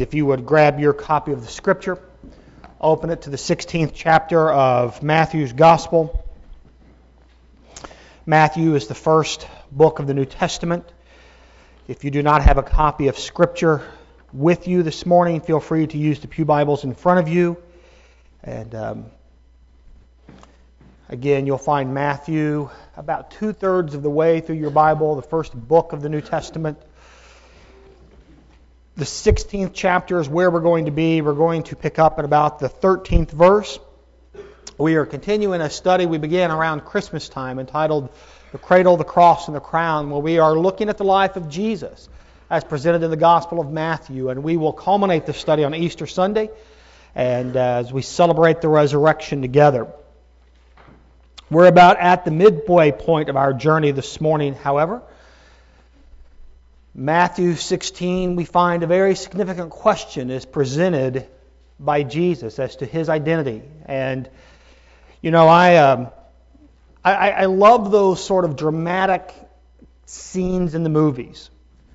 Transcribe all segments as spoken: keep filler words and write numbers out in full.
If you would grab your copy of the Scripture, open it to the sixteenth chapter of Matthew's Gospel. Matthew is the first book of the New Testament. If you do not have a copy of Scripture with you this morning, feel free to use the pew Bibles in front of you. And um, again, you'll find Matthew about two-thirds of the way through your Bible, the first book of the New Testament. The sixteenth chapter is where we're going to be. We're going to pick up at about the thirteenth verse. We are continuing a study we began around Christmas time entitled The Cradle, the Cross, and the Crown, where we are looking at the life of Jesus as presented in the Gospel of Matthew. And we will culminate the study on Easter Sunday and uh, as we celebrate the resurrection together. We're about at the midway point of our journey this morning, however. Matthew sixteen, we find a very significant question is presented by Jesus as to His identity. And, you know, I, um, I, I love those sort of dramatic scenes in the movies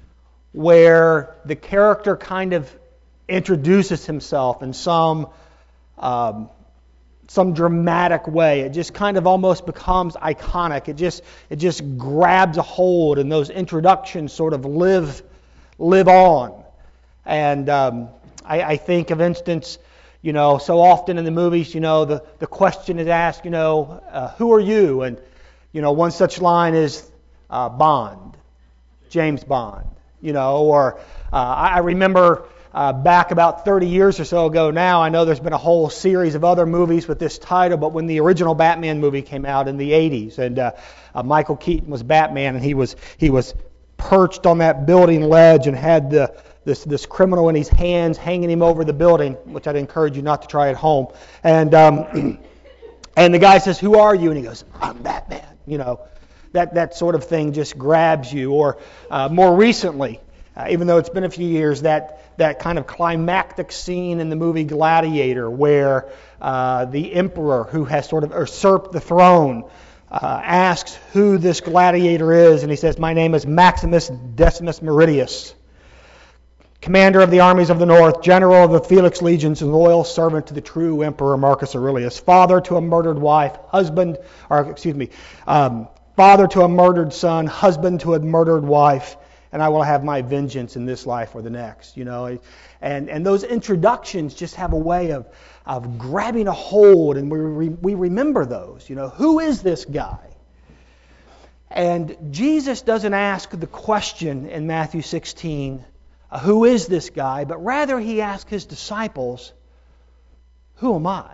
where the character kind of introduces himself in some um, some dramatic way. It just kind of almost becomes iconic. It just it just grabs a hold, and those introductions sort of live live on. And um, I, I think of instance, you know, so often in the movies, you know, the, the question is asked, you know, uh, who are you? And, you know, one such line is uh, Bond, James Bond, you know, or uh, I, I remember Uh, back about thirty years or so ago now, I know there's been a whole series of other movies with this title, but when the original Batman movie came out in the eighties, and uh, uh, Michael Keaton was Batman, and he was he was perched on that building ledge and had the, this this criminal in his hands hanging him over the building, which I'd encourage you not to try at home. And um, and the guy says, "Who are you?" And he goes, "I'm Batman." You know, that that sort of thing just grabs you. Or uh, more recently, uh, even though it's been a few years, that. that kind of climactic scene in the movie Gladiator where uh, the emperor who has sort of usurped the throne uh, asks who this gladiator is, and he says, "My name is Maximus Decimus Meridius, commander of the armies of the north, general of the Felix legions, and loyal servant to the true emperor Marcus Aurelius, father to a murdered wife, husband, or excuse me, um, father to a murdered son, husband to a murdered wife, and I will have my vengeance in this life or the next." You know, and and those introductions just have a way of of grabbing a hold, and we re, we remember those. You know, who is this guy? And Jesus doesn't ask the question in Matthew sixteen, uh, who is this guy? But rather he asks his disciples, who am I?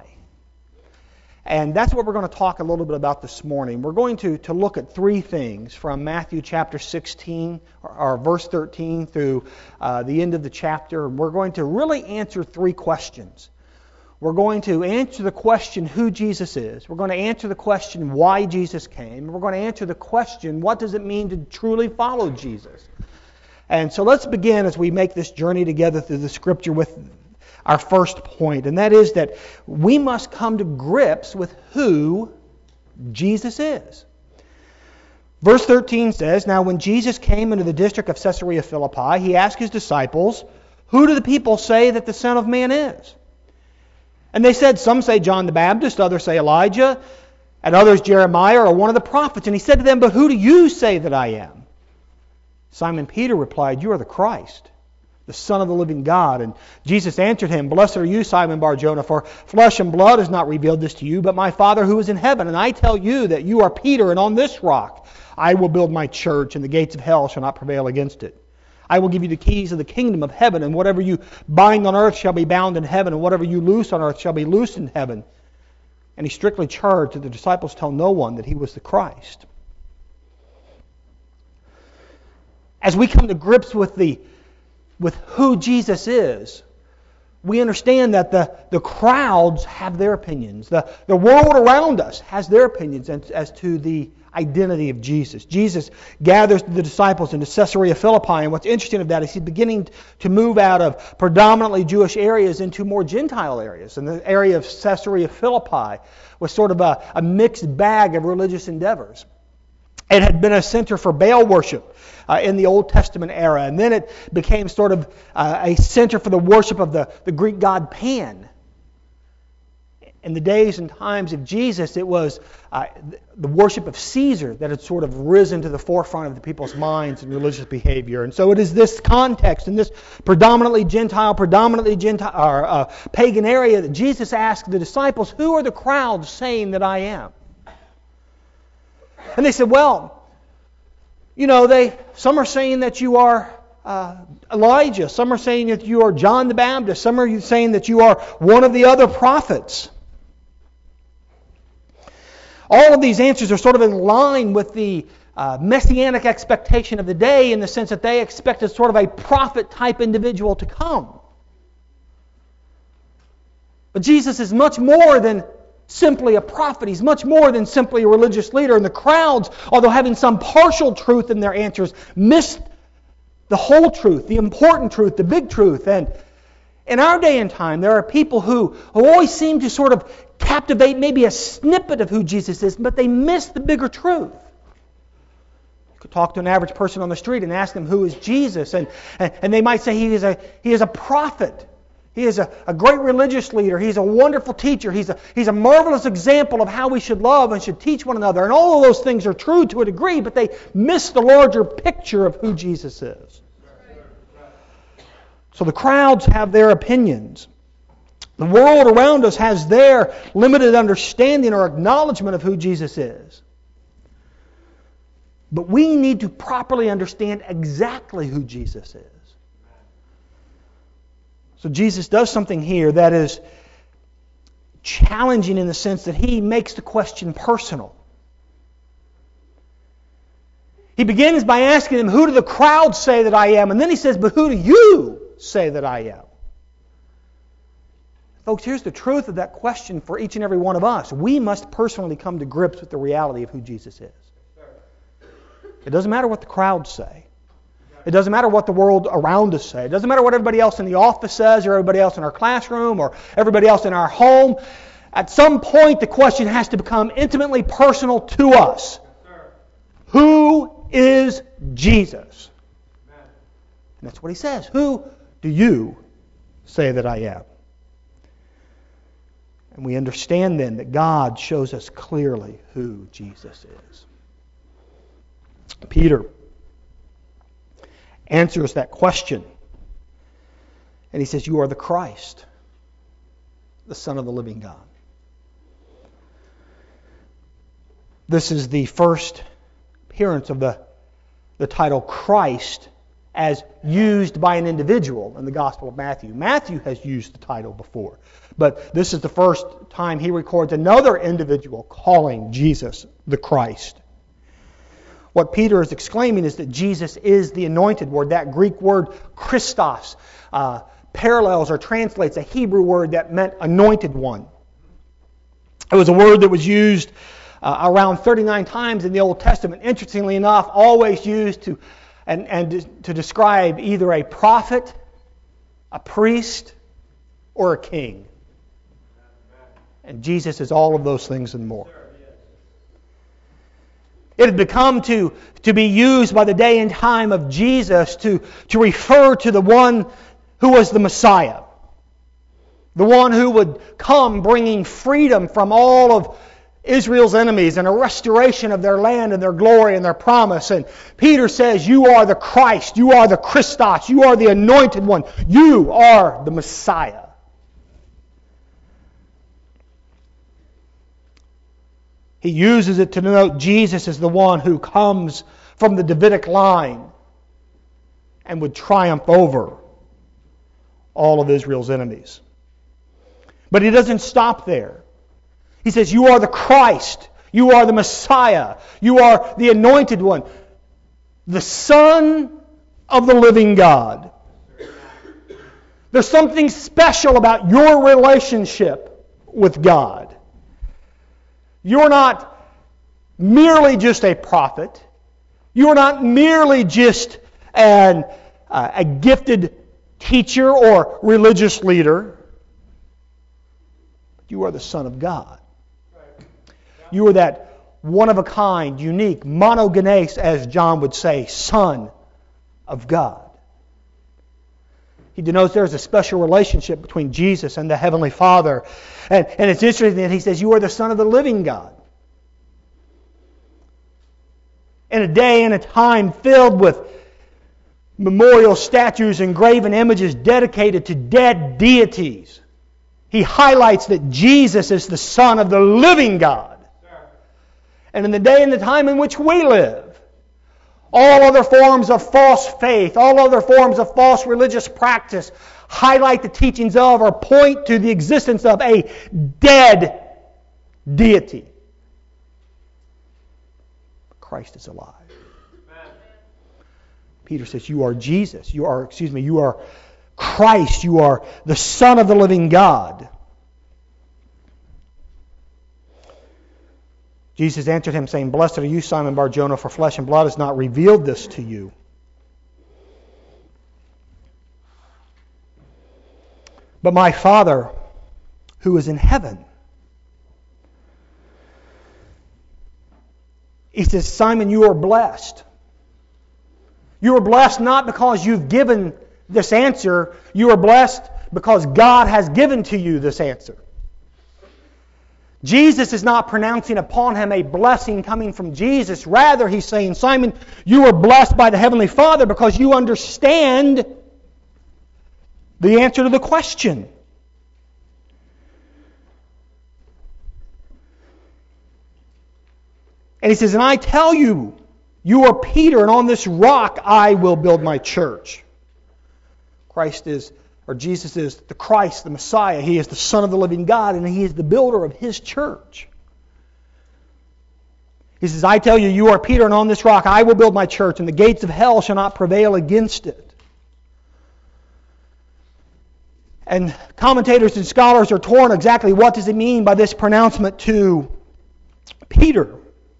And that's what we're going to talk a little bit about this morning. We're going to, to look at three things from Matthew chapter sixteen, or, or verse thirteen, through uh, the end of the chapter. And we're going to really answer three questions. We're going to answer the question who Jesus is. We're going to answer the question why Jesus came. We're going to answer the question, what does it mean to truly follow Jesus? And so let's begin as we make this journey together through the Scripture with our first point, and that is that we must come to grips with who Jesus is. Verse thirteen says, "Now when Jesus came into the district of Caesarea Philippi, he asked his disciples, 'Who do the people say that the Son of Man is?' And they said, 'Some say John the Baptist, others say Elijah, and others Jeremiah or one of the prophets.' And he said to them, 'But who do you say that I am?' Simon Peter replied, 'You are the Christ, the Son of the living God.' And Jesus answered him, 'Blessed are you, Simon Bar-Jonah, for flesh and blood has not revealed this to you, but my Father who is in heaven. And I tell you that you are Peter, and on this rock I will build my church, and the gates of hell shall not prevail against it. I will give you the keys of the kingdom of heaven, and whatever you bind on earth shall be bound in heaven, and whatever you loose on earth shall be loosed in heaven.' And he strictly charged that the disciples tell no one that he was the Christ." As we come to grips with the with who Jesus is, we understand that the, the crowds have their opinions. The, the world around us has their opinions as, as to the identity of Jesus. Jesus gathers the disciples into Caesarea Philippi, and what's interesting of that is he's beginning to move out of predominantly Jewish areas into more Gentile areas. And the area of Caesarea Philippi was sort of a, a mixed bag of religious endeavors. It had been a center for Baal worship uh, in the Old Testament era. And then it became sort of uh, a center for the worship of the, the Greek god Pan. In the days and times of Jesus, it was uh, the worship of Caesar that had sort of risen to the forefront of the people's minds and religious behavior. And so it is this context, in this predominantly Gentile, predominantly Gentile, or, uh, pagan area, that Jesus asked the disciples, "Who are the crowds saying that I am?" And they said, "Well, you know, they some are saying that you are uh, Elijah. Some are saying that you are John the Baptist. Some are saying that you are one of the other prophets." All of these answers are sort of in line with the uh, messianic expectation of the day, in the sense that they expected sort of a prophet-type individual to come. But Jesus is much more than simply a prophet. He's much more than simply a religious leader. And the crowds, although having some partial truth in their answers, missed the whole truth, the important truth, the big truth. And in our day and time, there are people who, who always seem to sort of captivate maybe a snippet of who Jesus is, but they miss the bigger truth. You could talk to an average person on the street and ask them, "Who is Jesus?" And, and, and they might say he is a, he is a prophet. He is a, a great religious leader. He's a wonderful teacher. He's a, he's a marvelous example of how we should love and should teach one another. And all of those things are true to a degree, but they miss the larger picture of who Jesus is. So the crowds have their opinions. The world around us has their limited understanding or acknowledgement of who Jesus is. But we need to properly understand exactly who Jesus is. So Jesus does something here that is challenging, in the sense that He makes the question personal. He begins by asking them, "Who do the crowds say that I am?" And then He says, "But who do you say that I am?" Folks, here's the truth of that question for each and every one of us. We must personally come to grips with the reality of who Jesus is. It doesn't matter what the crowds say. It doesn't matter what the world around us say. It doesn't matter what everybody else in the office says, or everybody else in our classroom, or everybody else in our home. At some point, the question has to become intimately personal to us. Who is Jesus? And that's what He says. Who do you say that I am? And we understand then that God shows us clearly who Jesus is. Peter answers that question. And he says, "You are the Christ, the Son of the living God." This is the first appearance of the, the title Christ as used by an individual in the Gospel of Matthew. Matthew has used the title before, but this is the first time he records another individual calling Jesus the Christ. What Peter is exclaiming is that Jesus is the anointed word. That Greek word Christos uh, parallels or translates a Hebrew word that meant anointed one. It was a word that was used uh, around thirty-nine times in the Old Testament. Interestingly enough, always used to and, and to describe either a prophet, a priest, or a king. And Jesus is all of those things and more. It had become to, to be used by the day and time of Jesus to, to refer to the one who was the Messiah. The one who would come bringing freedom from all of Israel's enemies and a restoration of their land and their glory and their promise. And Peter says, "You are the Christ, you are the Christos, you are the anointed one, you are the Messiah." He uses it to denote Jesus as the one who comes from the Davidic line and would triumph over all of Israel's enemies. But he doesn't stop there. He says, "You are the Christ, you are the Messiah, you are the anointed one, the Son of the living God." There's something special about your relationship with God. You're not merely just a prophet. You're not merely just an, uh, a gifted teacher or religious leader. You are the Son of God. You are that one of a kind, unique, monogenes, as John would say, Son of God. He denotes there is a special relationship between Jesus and the Heavenly Father. And, and it's interesting that he says, you are the Son of the living God. In a day and a time filled with memorial statues and graven images dedicated to dead deities, he highlights that Jesus is the Son of the living God. And in the day and the time in which we live, all other forms of false faith, all other forms of false religious practice highlight the teachings of or point to the existence of a dead deity. Christ is alive. Amen. Peter says, you are Jesus. You are, excuse me, you are Christ. You are the Son of the living God. Jesus answered him, saying, Blessed are you, Simon Bar-Jonah, for flesh and blood has not revealed this to you, but my Father who is in heaven. He says, Simon, you are blessed. You are blessed not because you've given this answer. You are blessed because God has given to you this answer. Jesus is not pronouncing upon him a blessing coming from Jesus. Rather, he's saying, Simon, you are blessed by the Heavenly Father because you understand the answer to the question. And he says, and I tell you, you are Peter, and on this rock I will build my church. Christ is Or Jesus is the Christ, the Messiah. He is the Son of the living God, and He is the builder of His church. He says, I tell you, you are Peter, and on this rock I will build my church, and the gates of hell shall not prevail against it. And commentators and scholars are torn exactly what does it mean by this pronouncement to Peter.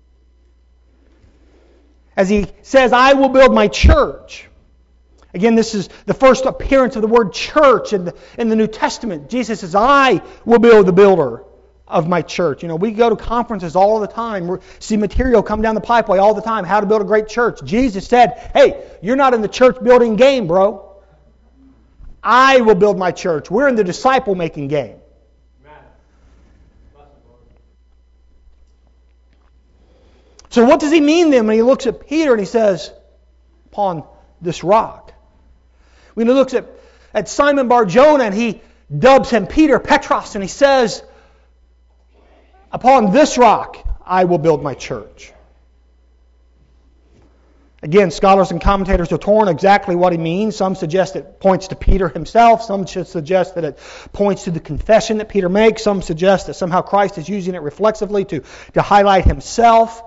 As he says, I will build my church. Again, this is the first appearance of the word church in the, in the New Testament. Jesus says, I will build the builder of my church. You know, we go to conferences all the time. We see material come down the pipeway all the time. How to build a great church. Jesus said, hey, you're not in the church building game, bro. I will build my church. We're in the disciple making game. So what does he mean then when he looks at Peter and he says, upon this rock? When he looks at, at Simon Bar-Jonah and he dubs him Peter, Petros, and he says, upon this rock I will build my church. Again, scholars and commentators are torn exactly what he means. Some suggest it points to Peter himself. Some suggest that it points to the confession that Peter makes. Some suggest that somehow Christ is using it reflexively to, to highlight himself.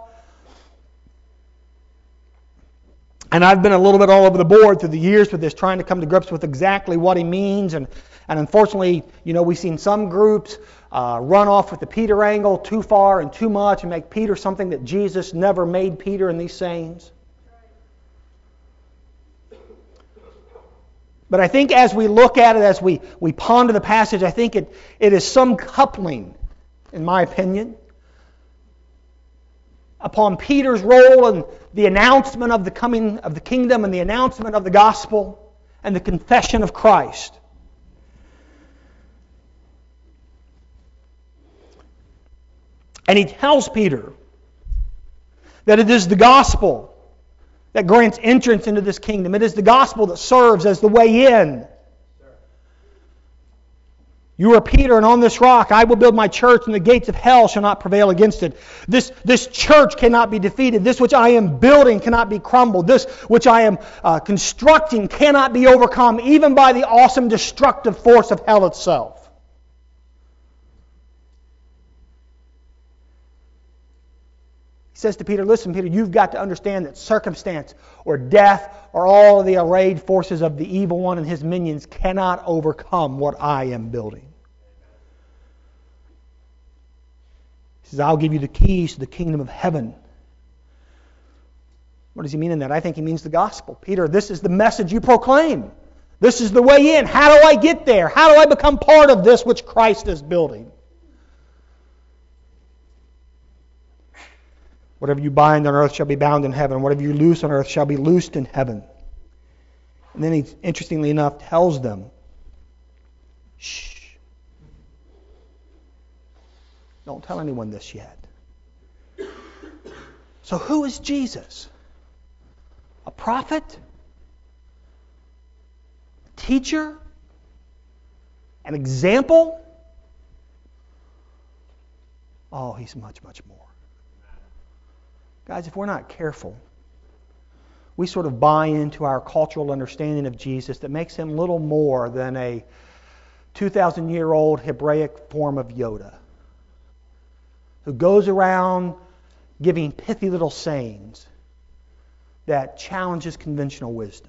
And I've been a little bit all over the board through the years with this, trying to come to grips with exactly what he means. And, and unfortunately, you know, we've seen some groups uh, run off with the Peter angle too far and too much and make Peter something that Jesus never made Peter in these sayings. But I think as we look at it, as we, we ponder the passage, I think it, it is some coupling, in my opinion, upon Peter's role in the announcement of the coming of the kingdom and the announcement of the gospel and the confession of Christ. And he tells Peter that it is the gospel that grants entrance into this kingdom. It is the gospel that serves as the way in. You are Peter, and on this rock I will build my church, and the gates of hell shall not prevail against it. This, this church cannot be defeated. This which I am building cannot be crumbled. This which I am uh, constructing cannot be overcome, even by the awesome destructive force of hell itself. He says to Peter, listen, Peter, you've got to understand that circumstance or death or all of the arrayed forces of the evil one and his minions cannot overcome what I am building. He says, I'll give you the keys to the kingdom of heaven. What does he mean in that? I think he means the gospel. Peter, this is the message you proclaim. This is the way in. How do I get there? How do I become part of this which Christ is building? Whatever you bind on earth shall be bound in heaven. Whatever you loose on earth shall be loosed in heaven. And then he, interestingly enough, tells them, shh, don't tell anyone this yet. So who is Jesus? A prophet? A teacher? An example? Oh, he's much, much more. Guys, if we're not careful, we sort of buy into our cultural understanding of Jesus that makes him little more than a two thousand year old Hebraic form of Yoda, who goes around giving pithy little sayings that challenges conventional wisdom.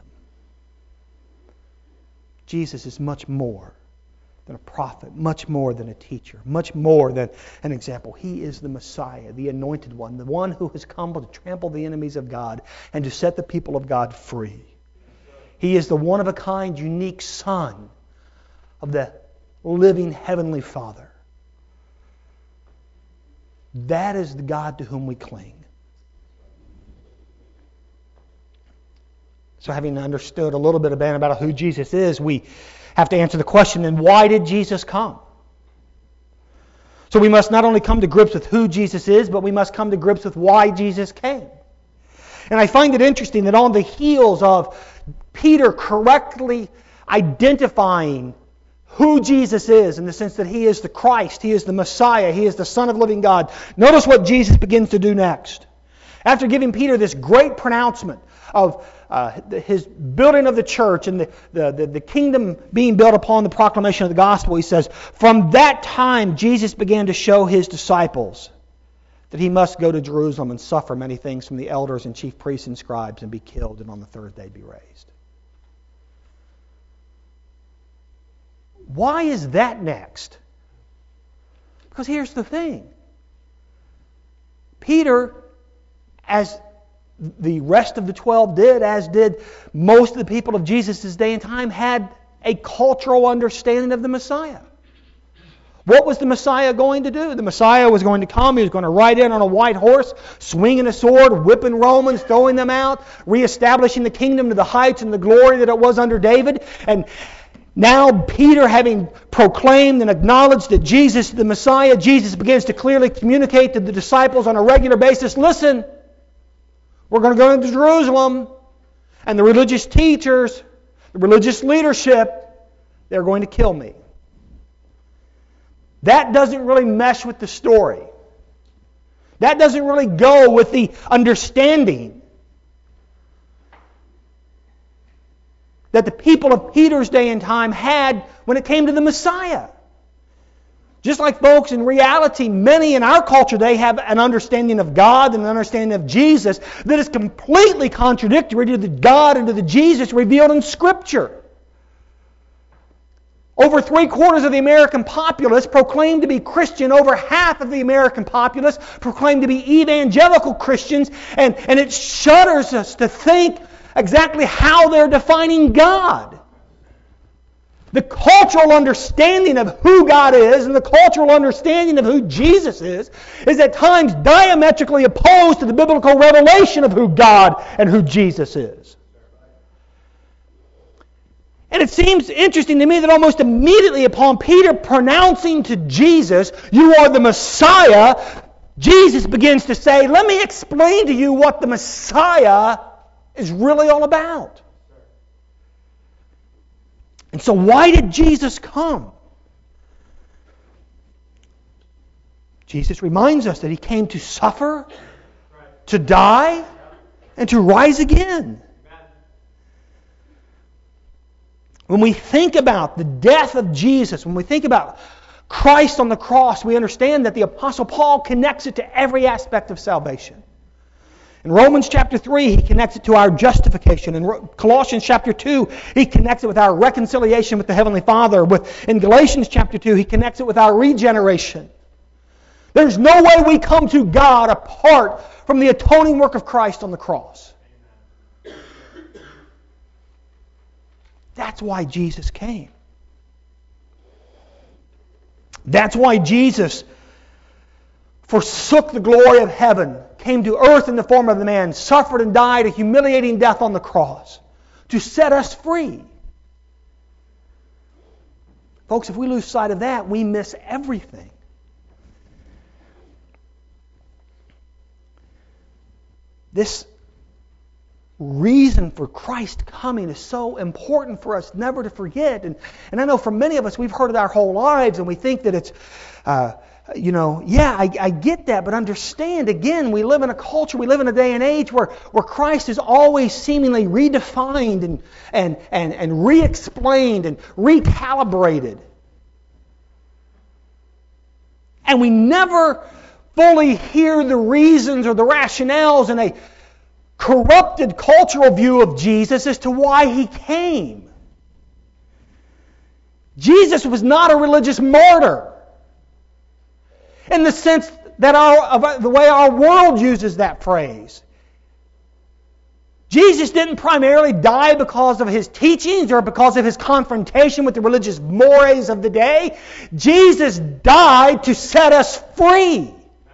Jesus is much more than a prophet, much more than a teacher, much more than an example. He is the Messiah, the anointed one, the one who has come to trample the enemies of God and to set the people of God free. He is the one-of-a-kind, unique Son of the living Heavenly Father. That is the God to whom we cling. So having understood a little bit about who Jesus is, we have to answer the question, then why did Jesus come? So we must not only come to grips with who Jesus is, but we must come to grips with why Jesus came. And I find it interesting that on the heels of Peter correctly identifying who Jesus is, in the sense that He is the Christ, He is the Messiah, He is the Son of living God, notice what Jesus begins to do next. After giving Peter this great pronouncement of uh, his building of the church and the, the, the, the kingdom being built upon the proclamation of the gospel, he says, from that time Jesus began to show His disciples that He must go to Jerusalem and suffer many things from the elders and chief priests and scribes and be killed and on the third day be raised. Why is that next? Because here's the thing. Peter, as the rest of the twelve did, as did most of the people of Jesus' day and time, had a cultural understanding of the Messiah. What was the Messiah going to do? The Messiah was going to come. He was going to ride in on a white horse, swinging a sword, whipping Romans, throwing them out, reestablishing the kingdom to the heights and the glory that it was under David. And now Peter, having proclaimed and acknowledged that Jesus is the Messiah, Jesus begins to clearly communicate to the disciples on a regular basis, listen, we're going to go into Jerusalem, and the religious teachers, the religious leadership, they're going to kill me. That doesn't really mesh with the story. That doesn't really go with the understanding that the people of Peter's day and time had when it came to the Messiah. Just like, folks, in reality, many in our culture today have an understanding of God and an understanding of Jesus that is completely contradictory to the God and to the Jesus revealed in Scripture. Over three quarters of the American populace proclaim to be Christian. Over half of the American populace proclaim to be evangelical Christians. And, and it shudders us to think exactly how they're defining God. The cultural understanding of who God is and the cultural understanding of who Jesus is is at times diametrically opposed to the biblical revelation of who God and who Jesus is. And it seems interesting to me that almost immediately upon Peter pronouncing to Jesus, "You are the Messiah," Jesus begins to say, "Let me explain to you what the Messiah is really all about." And so why did Jesus come? Jesus reminds us that He came to suffer, to die, and to rise again. When we think about the death of Jesus, when we think about Christ on the cross, we understand that the Apostle Paul connects it to every aspect of salvation. In Romans chapter three, he connects it to our justification. In Colossians chapter two, he connects it with our reconciliation with the Heavenly Father. With, in Galatians chapter two, he connects it with our regeneration. There's no way we come to God apart from the atoning work of Christ on the cross. That's why Jesus came. That's why Jesus forsook the glory of heaven, came to earth in the form of a man, suffered and died a humiliating death on the cross to set us free. Folks, if we lose sight of that, we miss everything. This reason for Christ coming is so important for us never to forget. And, and I know for many of us, we've heard it our whole lives, and we think that it's, uh, you know, yeah, I, I get that, but understand, again, we live in a culture, we live in a day and age where, where Christ is always seemingly redefined and, and, and, and re-explained and recalibrated. And we never fully hear the reasons or the rationales in a corrupted cultural view of Jesus as to why He came. Jesus was not a religious martyr in the sense that our, of the way our world uses that phrase. Jesus didn't primarily die because of His teachings or because of His confrontation with the religious mores of the day. Jesus died to set us free.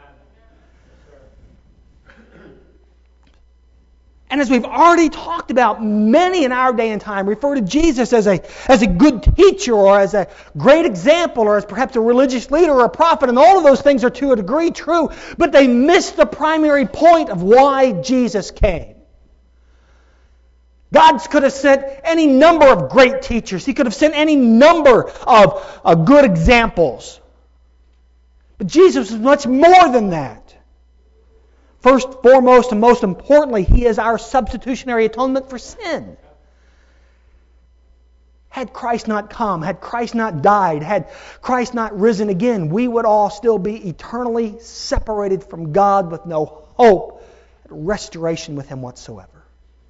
And as we've already talked about, many in our day and time refer to Jesus as a, as a good teacher or as a great example or as perhaps a religious leader or a prophet. And all of those things are to a degree true, but they miss the primary point of why Jesus came. God could have sent any number of great teachers. He could have sent any number of uh, good examples. But Jesus was much more than that. First, foremost, and most importantly, He is our substitutionary atonement for sin. Had Christ not come, had Christ not died, had Christ not risen again, we would all still be eternally separated from God with no hope at restoration with Him whatsoever.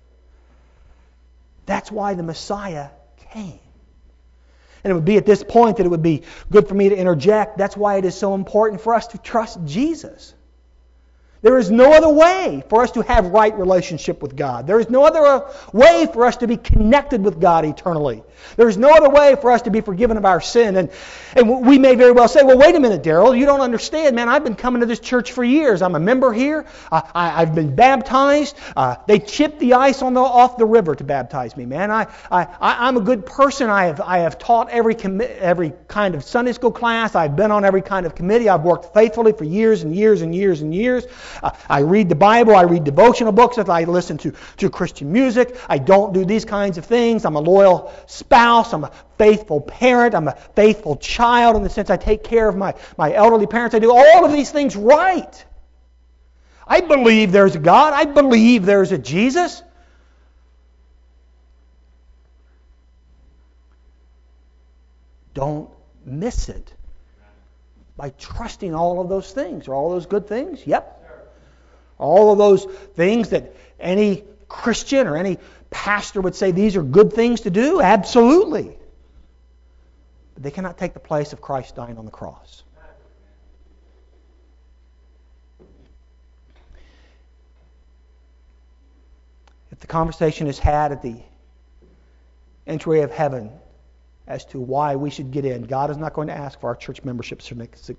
That's why the Messiah came. And it would be at this point that it would be good for me to interject. That's why it is so important for us to trust Jesus. There is no other way for us to have right relationship with God. There is no other way for us to be connected with God eternally. There is no other way for us to be forgiven of our sin. And, and we may very well say, well, wait a minute, Darrell, you don't understand, man. I've been coming to this church for years. I'm a member here. I, I, I've been baptized. Uh, they chipped the ice on the, off the river to baptize me, man. I, I, I'm a good person. I have, I have taught every, commi- every kind of Sunday school class. I've been on every kind of committee. I've worked faithfully for years and years and years and years. Uh, I read the Bible. I read devotional books. I listen to, to Christian music. I don't do these kinds of things. I'm a loyal spouse. I'm a faithful parent. I'm a faithful child in the sense I take care of my, my elderly parents. I do all of these things right. I believe there's a God. I believe there's a Jesus. Don't miss it by trusting all of those things. Are all those good things? Yep. All of those things that any Christian or any pastor would say these are good things to do? Absolutely. But they cannot take the place of Christ dying on the cross. If the conversation is had at the entry of heaven as to why we should get in, God is not going to ask for our church membership certificate.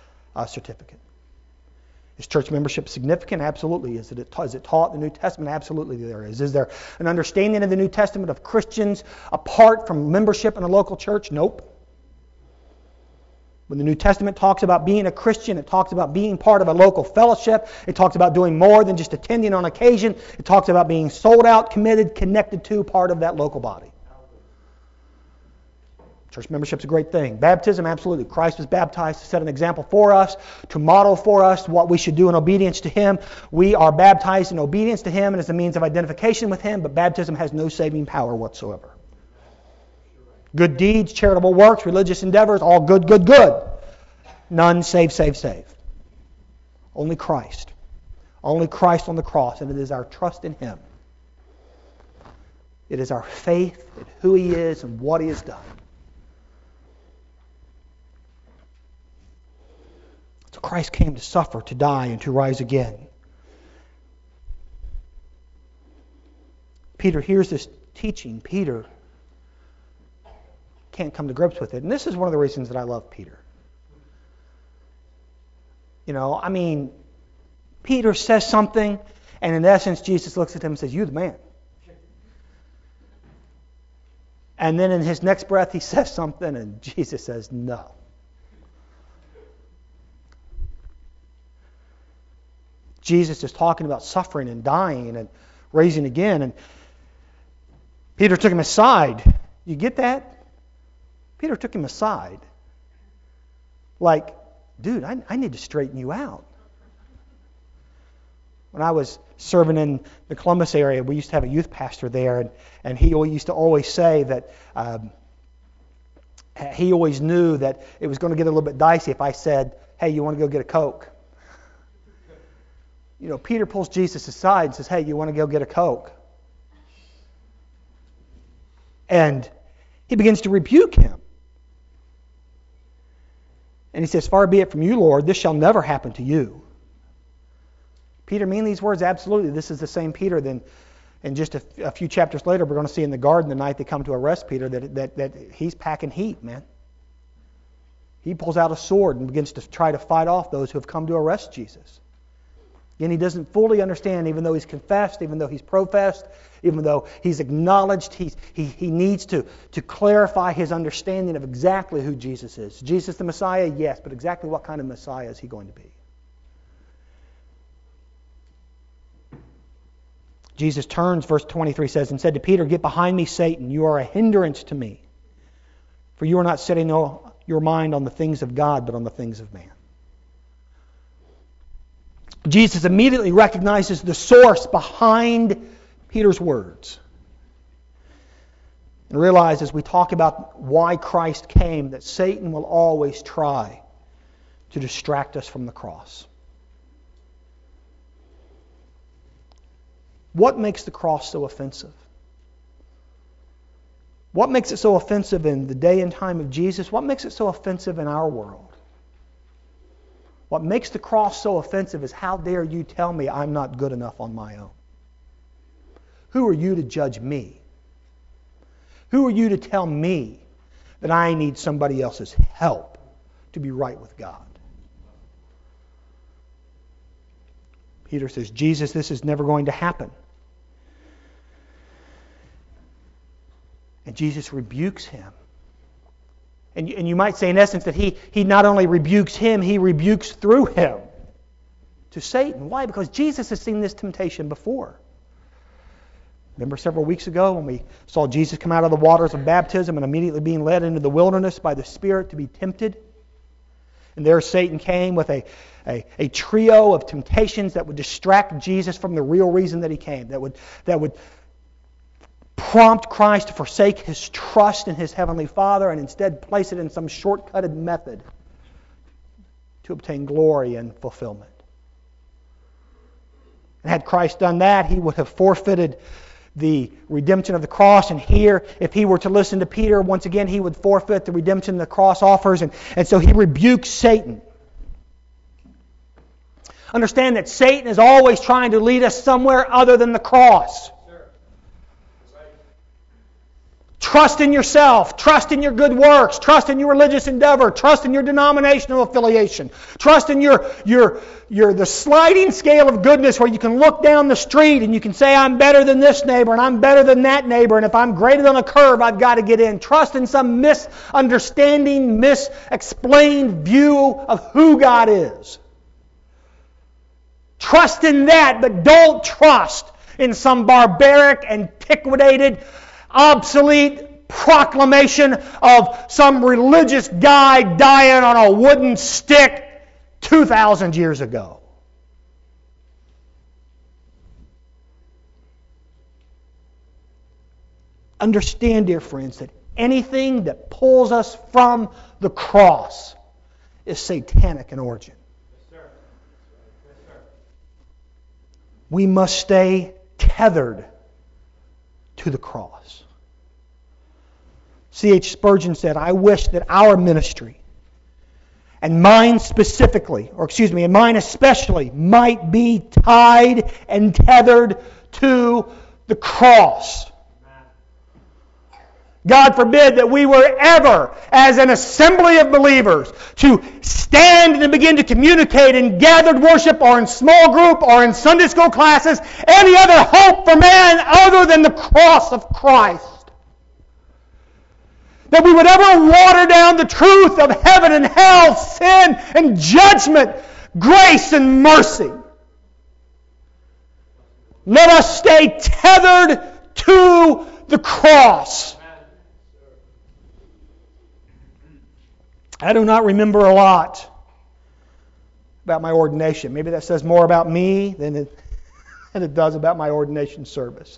Is church membership significant? Absolutely. Is it, is it taught in the New Testament? Absolutely there is. Is there an understanding of the New Testament of Christians apart from membership in a local church? Nope. When the New Testament talks about being a Christian, it talks about being part of a local fellowship. It talks about doing more than just attending on occasion. It talks about being sold out, committed, connected to, part of that local body. Church membership is a great thing. Baptism, absolutely. Christ was baptized to set an example for us, to model for us what we should do in obedience to Him. We are baptized in obedience to Him and as a means of identification with Him, but baptism has no saving power whatsoever. Good deeds, charitable works, religious endeavors, all good, good, good. None save, save, save. Only Christ. Only Christ on the cross, and it is our trust in Him. It is our faith in who He is and what He has done. So Christ came to suffer, to die, and to rise again. Peter hears this teaching. Peter can't come to grips with it. And this is one of the reasons that I love Peter. You know, I mean, Peter says something, and in essence, Jesus looks at him and says, "You're the man." And then in his next breath, he says something, and Jesus says, "No." Jesus is talking about suffering and dying and raising again, and Peter took him aside. You get that? Peter took him aside. Like, dude, I, I need to straighten you out. When I was serving in the Columbus area, we used to have a youth pastor there, and, and he used to always say that um, he always knew that it was going to get a little bit dicey if I said, "Hey, you want to go get a Coke?" You know, Peter pulls Jesus aside and says, "Hey, you want to go get a Coke?" And he begins to rebuke him. And he says, "Far be it from you, Lord, this shall never happen to you." Peter mean these words? Absolutely. This is the same Peter then, and just a, a few chapters later, we're going to see in the garden the night they come to arrest Peter that, that, that he's packing heat, man. He pulls out a sword and begins to try to fight off those who have come to arrest Jesus. Again, he doesn't fully understand, even though he's confessed, even though he's professed, even though he's acknowledged, he's, he, he needs to, to clarify his understanding of exactly who Jesus is. Jesus the Messiah? Yes, but exactly what kind of Messiah is he going to be? Jesus turns, verse twenty-three says, and said to Peter, "Get behind me, Satan. You are a hindrance to me. For you are not setting your mind on the things of God, but on the things of man." Jesus immediately recognizes the source behind Peter's words. And realizes, as we talk about why Christ came, that Satan will always try to distract us from the cross. What makes the cross so offensive? What makes it so offensive in the day and time of Jesus? What makes it so offensive in our world? What makes the cross so offensive is, how dare you tell me I'm not good enough on my own? Who are you to judge me? Who are you to tell me that I need somebody else's help to be right with God? Peter says, "Jesus, this is never going to happen." And Jesus rebukes him. And you, and you might say, in essence, that he, he not only rebukes him, he rebukes through him to Satan. Why? Because Jesus has seen this temptation before. Remember several weeks ago when we saw Jesus come out of the waters of baptism and immediately being led into the wilderness by the Spirit to be tempted? And there Satan came with a, a, a trio of temptations that would distract Jesus from the real reason that he came, that would, that would prompt Christ to forsake his trust in his Heavenly Father and instead place it in some shortcutted method to obtain glory and fulfillment. And had Christ done that, he would have forfeited the redemption of the cross. And here, if he were to listen to Peter, once again, he would forfeit the redemption the cross offers. And, and so he rebukes Satan. Understand that Satan is always trying to lead us somewhere other than the cross. Trust in yourself. Trust in your good works. Trust in your religious endeavor. Trust in your denominational affiliation. Trust in your, your, your the sliding scale of goodness where you can look down the street and you can say, I'm better than this neighbor and I'm better than that neighbor, and if I'm greater than a curve, I've got to get in. Trust in some misunderstanding, misexplained view of who God is. Trust in that, but don't trust in some barbaric, antiquated, obsolete proclamation of some religious guy dying on a wooden stick two thousand years ago. Understand, dear friends, that anything that pulls us from the cross is satanic in origin. Yes, sir. Yes, sir. We must stay tethered to the cross. C H Spurgeon said, I wish that our ministry, and mine specifically, or excuse me, and mine especially, might be tied and tethered to the cross. God forbid that we were ever, as an assembly of believers, to stand and begin to communicate in gathered worship or in small group or in Sunday school classes any other hope for man other than the cross of Christ. That we would ever water down the truth of heaven and hell, sin and judgment, grace and mercy. Let us stay tethered to the cross. I do not remember a lot about my ordination. Maybe that says more about me than it, than it does about my ordination service.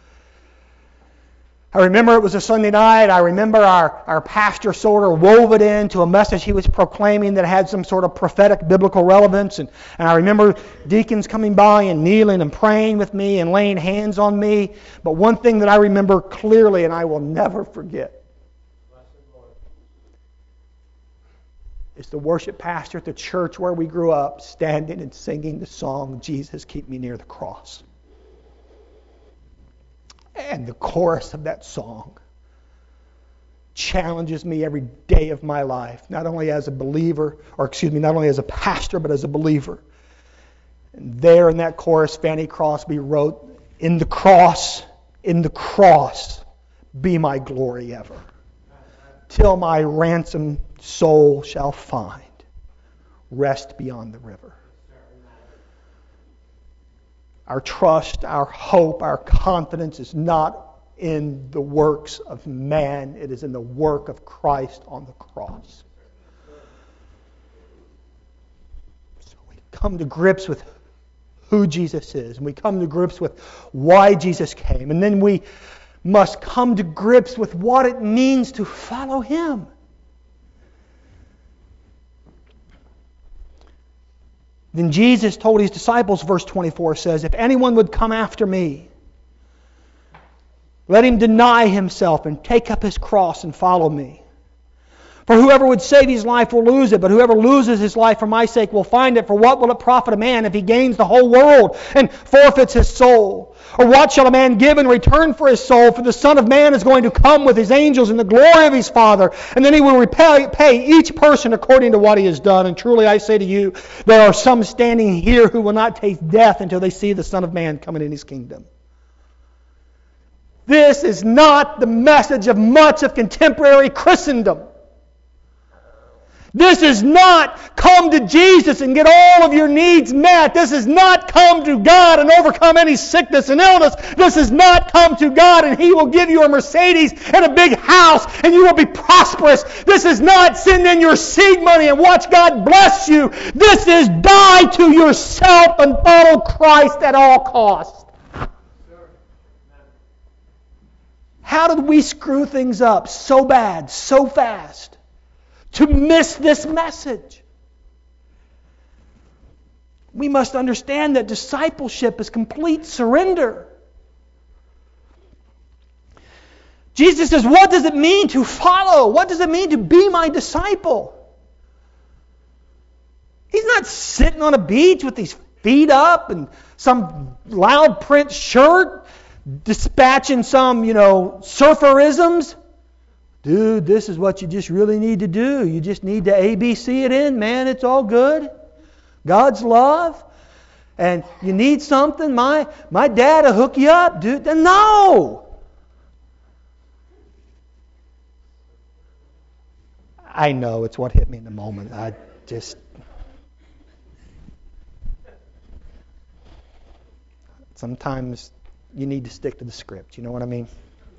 I remember it was a Sunday night. I remember our, our pastor sort of wove it into a message he was proclaiming that had some sort of prophetic biblical relevance. And, and I remember deacons coming by and kneeling and praying with me and laying hands on me. But one thing that I remember clearly and I will never forget is the worship pastor at the church where we grew up standing and singing the song, Jesus, Keep Me Near the Cross. And the chorus of that song challenges me every day of my life, not only as a believer, or excuse me, not only as a pastor, but as a believer. And there in that chorus, Fanny Crosby wrote, in the cross, in the cross, be my glory ever, till my ransomed soul shall find rest beyond the river. Our trust, our hope, our confidence is not in the works of man. It is in the work of Christ on the cross. So we come to grips with who Jesus is. And we come to grips with why Jesus came. And then we must come to grips with what it means to follow Him. Then Jesus told His disciples, verse twenty-four says, if anyone would come after me, let him deny himself and take up his cross and follow me. For whoever would save his life will lose it, but whoever loses his life for my sake will find it. For what will it profit a man if he gains the whole world and forfeits his soul? Or what shall a man give in return for his soul? For the Son of Man is going to come with His angels in the glory of His Father, and then He will repay pay each person according to what he has done. And truly I say to you, there are some standing here who will not taste death until they see the Son of Man coming in His kingdom. This is not the message of much of contemporary Christendom. This is not come to Jesus and get all of your needs met. This is not come to God and overcome any sickness and illness. This is not come to God and He will give you a Mercedes and a big house and you will be prosperous. This is not send in your seed money and watch God bless you. This is die to yourself and follow Christ at all costs. How did we screw things up so bad, so fast, to miss this message? We must understand that discipleship is complete surrender. Jesus says, what does it mean to follow? What does it mean to be my disciple? He's not sitting on a beach with his feet up and some loud print shirt, dispatching some, you know, surferisms. Dude, this is what you just really need to do. You just need to A B C it in, man. It's all good. God's love. And you need something, my my dad will hook you up, dude. No! I know, it's what hit me in the moment. I just... Sometimes you need to stick to the script. You know what I mean?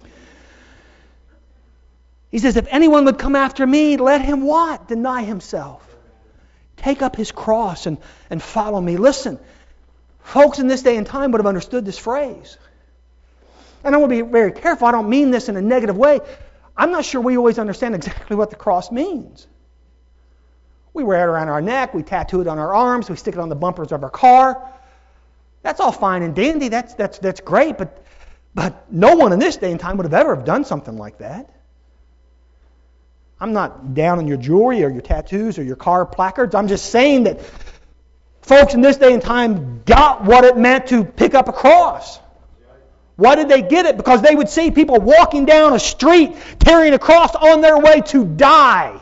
He says, if anyone would come after me, let him what? Deny himself. Take up his cross and, and follow me. Listen, folks in this day and time would have understood this phrase. And I want to be very careful. I don't mean this in a negative way. I'm not sure we always understand exactly what the cross means. We wear it around our neck. We tattoo it on our arms. We stick it on the bumpers of our car. That's all fine and dandy. That's that's that's great. But but no one in this day and time would have ever have done something like that. I'm not down on your jewelry or your tattoos or your car placards. I'm just saying that folks in this day and time got what it meant to pick up a cross. Why did they get it? Because they would see people walking down a street carrying a cross on their way to die.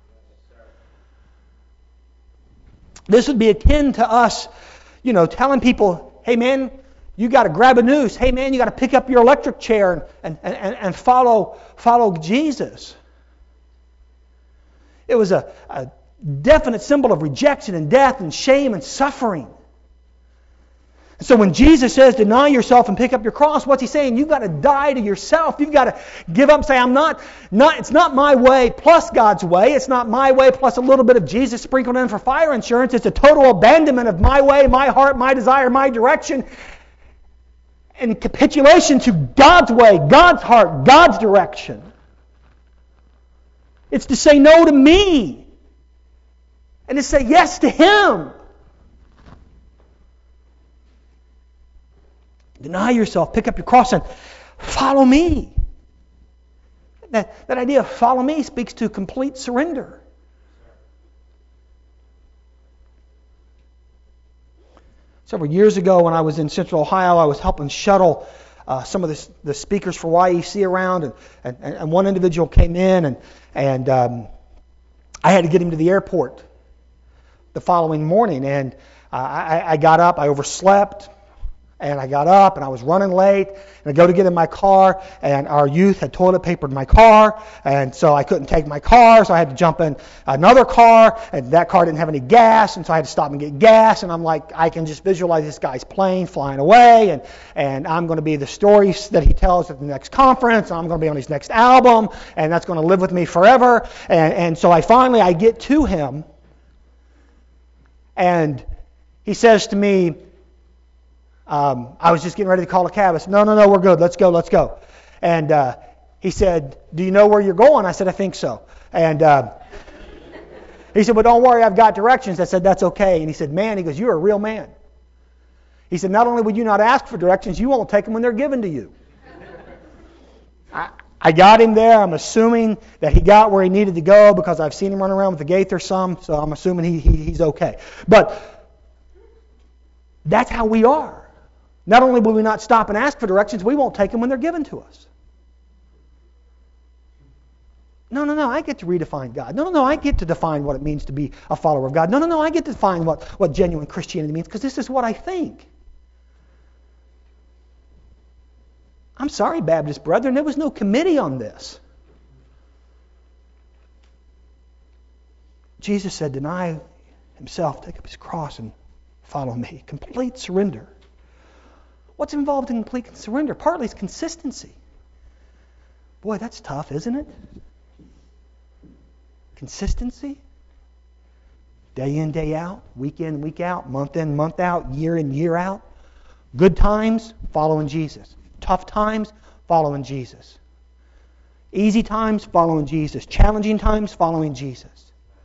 This would be akin to us, you know, telling people, hey man, you got to grab a noose. Hey man, you got to pick up your electric chair and, and, and, and follow, follow Jesus. It was a, a definite symbol of rejection and death and shame and suffering. So when Jesus says, deny yourself and pick up your cross, what's He saying? You've got to die to yourself. You've got to give up and say, I'm not, not, it's not my way plus God's way. It's not my way plus a little bit of Jesus sprinkled in for fire insurance. It's a total abandonment of my way, my heart, my desire, my direction, and capitulation to God's way, God's heart, God's direction. It's to say no to me and to say yes to Him. Deny yourself, pick up your cross, and follow me. That, that idea of follow me speaks to complete surrender. Several years ago when I was in Central Ohio, I was helping shuttle uh, some of the, the speakers for Y E C around, and, and, and one individual came in, and, and um, I had to get him to the airport the following morning. And uh, I, I got up, I overslept. And I got up and I was running late, and I go to get in my car, and our youth had toilet papered my car, and so I couldn't take my car, so I had to jump in another car, and that car didn't have any gas, and so I had to stop and get gas. And I'm like, I can just visualize this guy's plane flying away, and, and I'm going to be the stories that he tells at the next conference, and I'm going to be on his next album, and that's going to live with me forever. And, and so I finally, I get to him, and he says to me, Um, I was just getting ready to call a cab. I said, no, no, no, we're good. Let's go, let's go. And uh, he said, do you know where you're going? I said, I think so. And uh, he said, well, don't worry, I've got directions. I said, that's okay. And he said, man, he goes, you're a real man. He said, not only would you not ask for directions, you won't take them when they're given to you. I, I got him there. I'm assuming that he got where he needed to go because I've seen him run around with the Gaither some, so I'm assuming he, he he's okay. But that's how we are. Not only will we not stop and ask for directions, we won't take them when they're given to us. No, no, no, I get to redefine God. No, no, no, I get to define what it means to be a follower of God. No, no, no, I get to define what, what genuine Christianity means because this is what I think. I'm sorry, Baptist brethren, there was no committee on this. Jesus said, deny Himself, take up His cross, and follow me. Complete surrender. What's involved in complete surrender? Partly it's consistency. Boy, that's tough, isn't it? Consistency. Day in, day out. Week in, week out. Month in, month out. Year in, year out. Good times, following Jesus. Tough times, following Jesus. Easy times, following Jesus. Challenging times, following Jesus.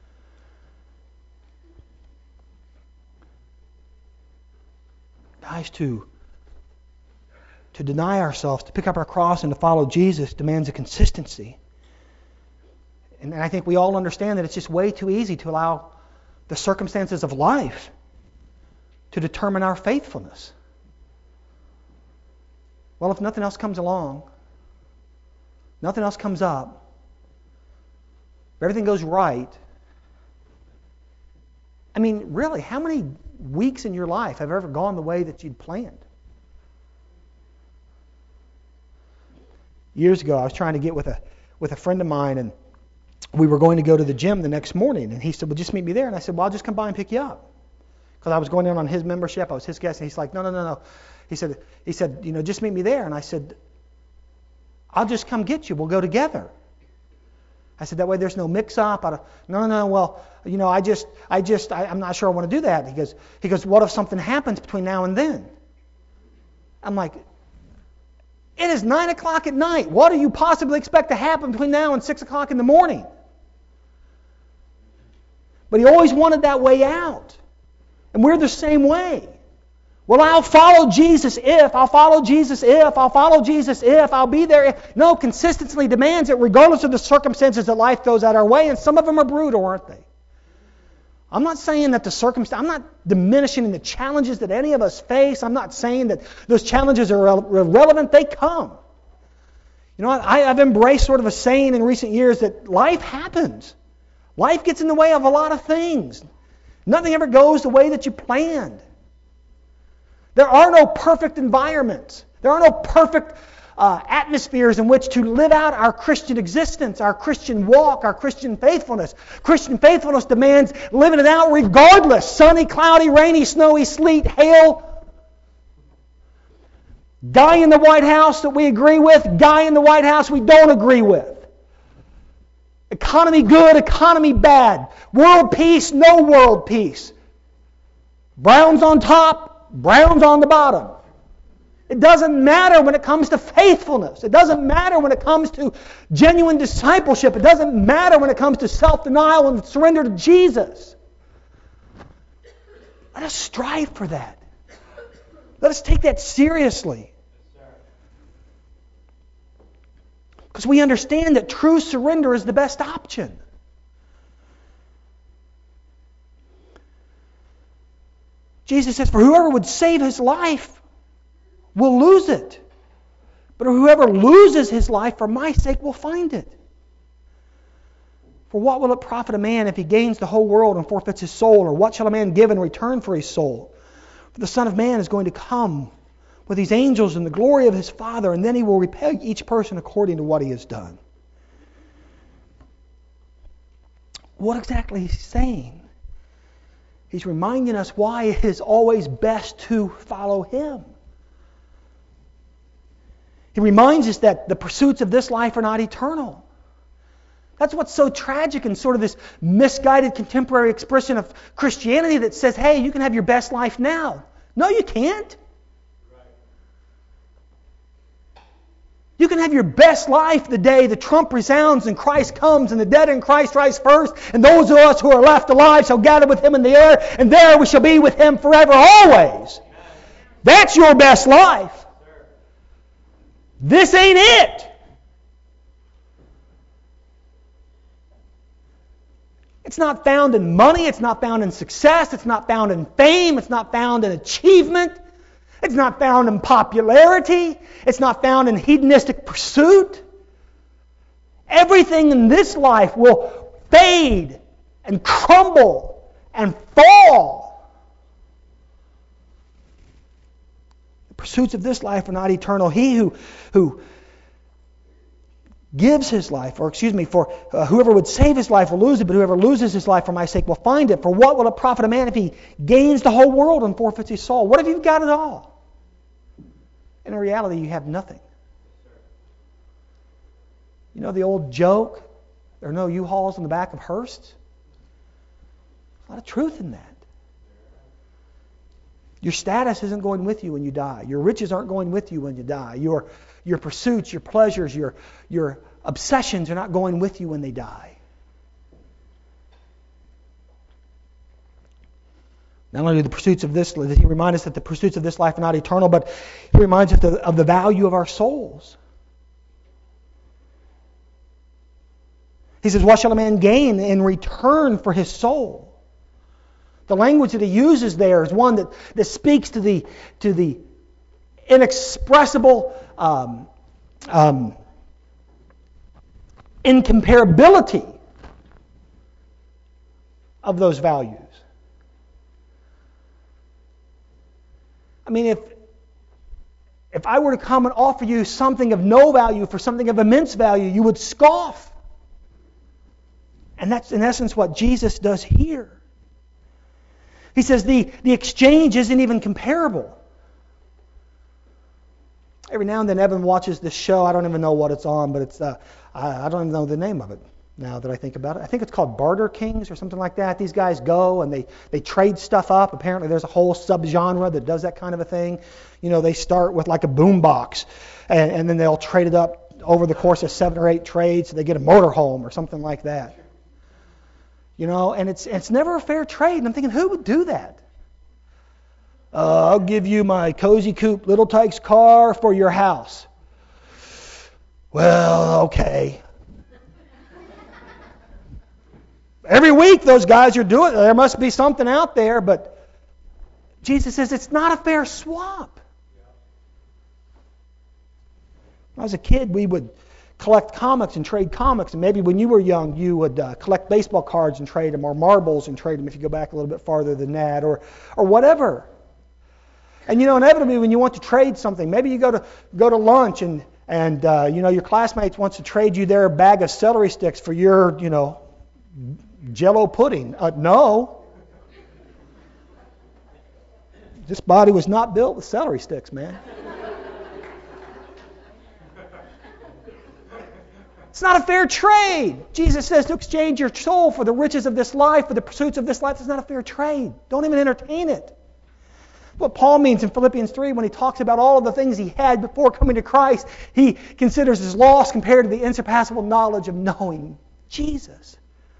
Guys, to To deny ourselves, to pick up our cross, and to follow Jesus demands a consistency. And I think we all understand that it's just way too easy to allow the circumstances of life to determine our faithfulness. Well, if nothing else comes along, nothing else comes up, if everything goes right, I mean, really, how many weeks in your life have ever gone the way that you'd planned? Years ago, I was trying to get with a with a friend of mine, and we were going to go to the gym the next morning. And he said, well, just meet me there. And I said, well, I'll just come by and pick you up. Because I was going in on his membership. I was his guest. And he's like, no, no, no, no. He said, he said, you know, just meet me there. And I said, I'll just come get you. We'll go together. I said, that way there's no mix-up. I don't, no, no, no, well, you know, I just, I just, I, I'm not sure I want to do that. He goes, he goes, what if something happens between now and then? I'm like, it is nine o'clock at night. What do you possibly expect to happen between now and six o'clock in the morning? But he always wanted that way out. And we're the same way. Well, I'll follow Jesus if, I'll follow Jesus if, I'll follow Jesus if, I'll be there if. No, consistency demands it regardless of the circumstances that life throws at our way, and some of them are brutal, aren't they? I'm not saying that the circumstance, I'm not diminishing the challenges that any of us face. I'm not saying that those challenges are irrelevant. They come. You know, I, I've embraced sort of a saying in recent years that life happens. Life gets in the way of a lot of things. Nothing ever goes the way that you planned. There are no perfect environments. There are no perfect uh, atmospheres in which to live out our Christian existence, our Christian walk, our Christian faithfulness. Christian faithfulness demands living it out regardless. Sunny, cloudy, rainy, snowy, sleet, hail. Guy in the White House that we agree with, guy in the White House we don't agree with. Economy good, economy bad. World peace, no world peace. Browns on top, browns on the bottom. It doesn't matter when it comes to faithfulness. It doesn't matter when it comes to genuine discipleship. It doesn't matter when it comes to self-denial and surrender to Jesus. Let us strive for that. Let us take that seriously. Because we understand that true surrender is the best option. Jesus says, for whoever would save his life will lose it. But whoever loses his life for my sake will find it. For what will it profit a man if he gains the whole world and forfeits his soul? Or what shall a man give in return for his soul? For the Son of Man is going to come with these angels in the glory of his Father, and then he will repay each person according to what he has done. What exactly is he saying? He's reminding us why it is always best to follow him. He reminds us that the pursuits of this life are not eternal. That's what's so tragic in sort of this misguided contemporary expression of Christianity that says, hey, you can have your best life now. No, you can't. You can have your best life the day the trump resounds and Christ comes and the dead in Christ rise first, and those of us who are left alive shall gather with him in the air, and there we shall be with him forever always. That's your best life. This ain't it. It's not found in money. It's not found in success. It's not found in fame. It's not found in achievement. It's not found in popularity. It's not found in hedonistic pursuit. Everything in this life will fade and crumble and fall. The pursuits of this life are not eternal. He who, who gives his life, or excuse me, for uh, whoever would save his life will lose it, but whoever loses his life for my sake will find it. For what will it profit a man if he gains the whole world and forfeits his soul? What if you've got it all? In reality, you have nothing. You know the old joke, there are no U-Hauls in the back of hearses? A lot of truth in that. Your status isn't going with you when you die. Your riches aren't going with you when you die. Your Your pursuits, your pleasures, your, your obsessions are not going with you when they die. Not only do the pursuits of this, he reminds us that the pursuits of this life are not eternal, but he reminds us of the, of the value of our souls. He says, what shall a man gain in return for his soul? The language that he uses there is one that, that speaks to the, to the inexpressible um, um, incomparability of those values. I mean, if if I were to come and offer you something of no value for something of immense value, you would scoff. And that's in essence what Jesus does here. He says the, the exchange isn't even comparable. Every now and then Evan watches this show. I don't even know what it's on, but it's uh, I, I don't even know the name of it now that I think about it. I think it's called Barter Kings or something like that. These guys go and they, they trade stuff up. Apparently there's a whole subgenre that does that kind of a thing. You know, they start with like a boom box and, and then they'll trade it up over the course of seven or eight trades so they get a motorhome or something like that. You know, and it's it's never a fair trade. And I'm thinking, who would do that? Uh, I'll give you my Cozy Coupe Little Tykes car for your house. Well, okay. Every week those guys are doing it. There must be something out there, but Jesus says it's not a fair swap. When I was a kid, we would collect comics and trade comics, and maybe when you were young, you would uh, collect baseball cards and trade them, or marbles and trade them if you go back a little bit farther than that, or or whatever. And you know, inevitably, when you want to trade something, maybe you go to go to lunch and and uh, you know your classmates wants to trade you their bag of celery sticks for your you know Jell-O pudding. Uh, no, this body was not built with celery sticks, man. It's not a fair trade. Jesus says to exchange your soul for the riches of this life, for the pursuits of this life. It's not a fair trade. Don't even entertain it. What Paul means in Philippians three when he talks about all of the things he had before coming to Christ, he considers as loss compared to the insurpassable knowledge of knowing Jesus.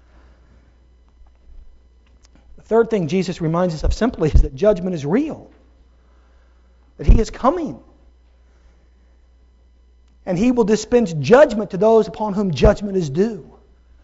The third thing Jesus reminds us of simply is that judgment is real. That He is coming. And He will dispense judgment to those upon whom judgment is due.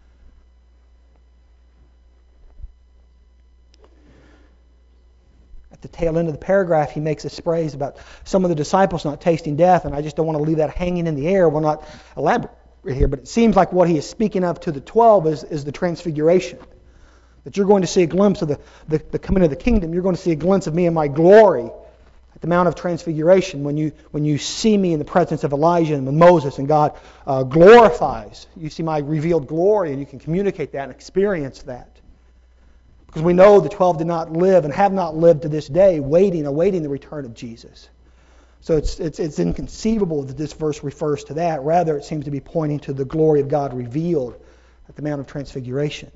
At the tail end of the paragraph, he makes this phrase about some of the disciples not tasting death, and I just don't want to leave that hanging in the air. We'll not elaborate here, but it seems like what he is speaking of to the twelve is, is the transfiguration. That you're going to see a glimpse of the, the, the coming of the kingdom. You're going to see a glimpse of me and my glory at the Mount of Transfiguration, when you when you see me in the presence of Elijah and Moses, and God uh, glorifies. You see my revealed glory, and you can communicate that and experience that. Because we know the twelve did not live and have not lived to this day, waiting, awaiting the return of Jesus. So it's it's it's inconceivable that this verse refers to that. Rather, it seems to be pointing to the glory of God revealed at the Mount of Transfiguration.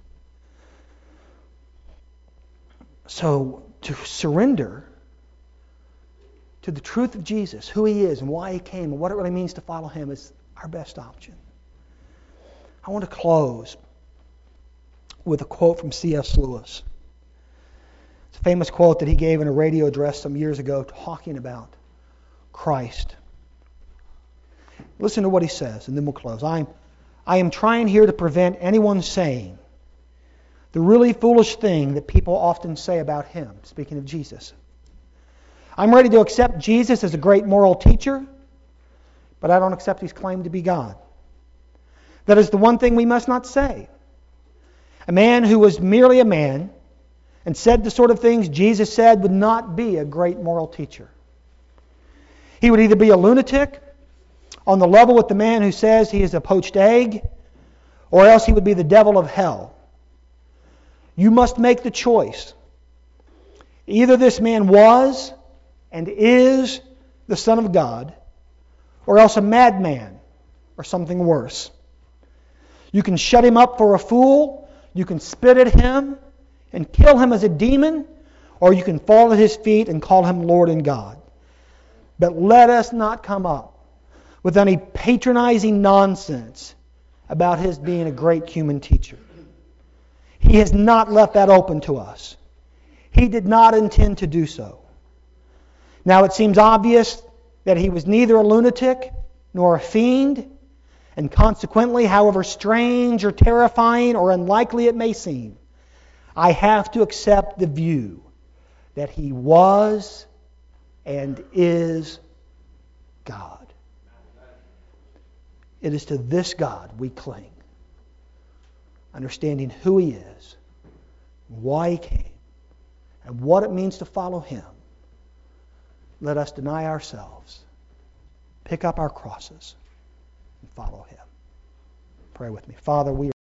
So to surrender to the truth of Jesus, who He is and why He came and what it really means to follow Him, is our best option. I want to close with a quote from C S Lewis. It's a famous quote that he gave in a radio address some years ago talking about Christ. Listen to what he says, and then we'll close. I'm, I am trying here to prevent anyone saying the really foolish thing that people often say about Him, speaking of Jesus. I'm ready to accept Jesus as a great moral teacher, but I don't accept His claim to be God. That is the one thing we must not say. A man who was merely a man and said the sort of things Jesus said would not be a great moral teacher. He would either be a lunatic on the level with the man who says he is a poached egg, or else he would be the devil of hell. You must make the choice. Either this man was and is the Son of God, or else a madman, or something worse. You can shut him up for a fool, you can spit at him and kill him as a demon, or you can fall at his feet and call him Lord and God. But let us not come up with any patronizing nonsense about His being a great human teacher. He has not left that open to us. He did not intend to do so. Now it seems obvious that He was neither a lunatic nor a fiend, and consequently, however strange or terrifying or unlikely it may seem, I have to accept the view that He was and is God. It is to this God we cling, understanding who He is, why He came, and what it means to follow Him. Let us deny ourselves, pick up our crosses, and follow Him. Pray with me. Father, we